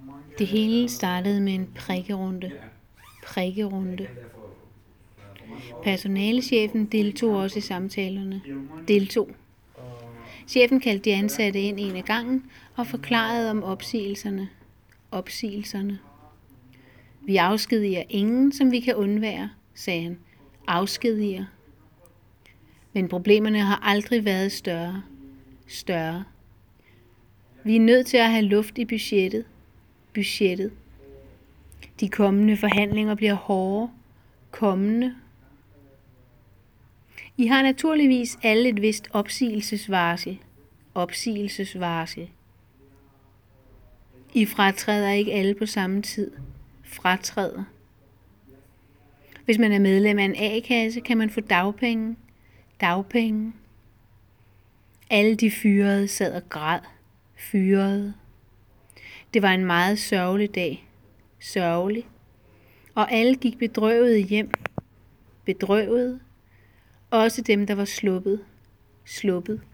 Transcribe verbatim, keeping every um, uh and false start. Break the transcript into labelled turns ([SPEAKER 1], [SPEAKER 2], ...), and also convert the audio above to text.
[SPEAKER 1] Det hele startede med en prikkerunde. Prikkerunde. Personalechefen deltog også i samtalerne. Deltog. Chefen kaldte de ansatte ind en af gangen og forklarede om opsigelserne. Opsigelserne. Vi afskediger ingen, som vi kan undvære, sagde han. Afskediger. Men problemerne har aldrig været større. Større. Vi er nødt til at have luft i budgettet. Budgettet. De kommende forhandlinger bliver hårde. Kommende. I har naturligvis alle et vist opsigelsesvarsel. Opsigelsesvarsel. I fratræder ikke alle på samme tid. Fratræder. Hvis man er medlem af en A-kasse, kan man få dagpenge. Dagpenge. Alle de fyrede sad og græd. Fyrede. Det var en meget sørgelig dag. Sørgelig. Og alle gik bedrøvede hjem. Bedrøvede. Også dem, der var sluppet. Sluppet.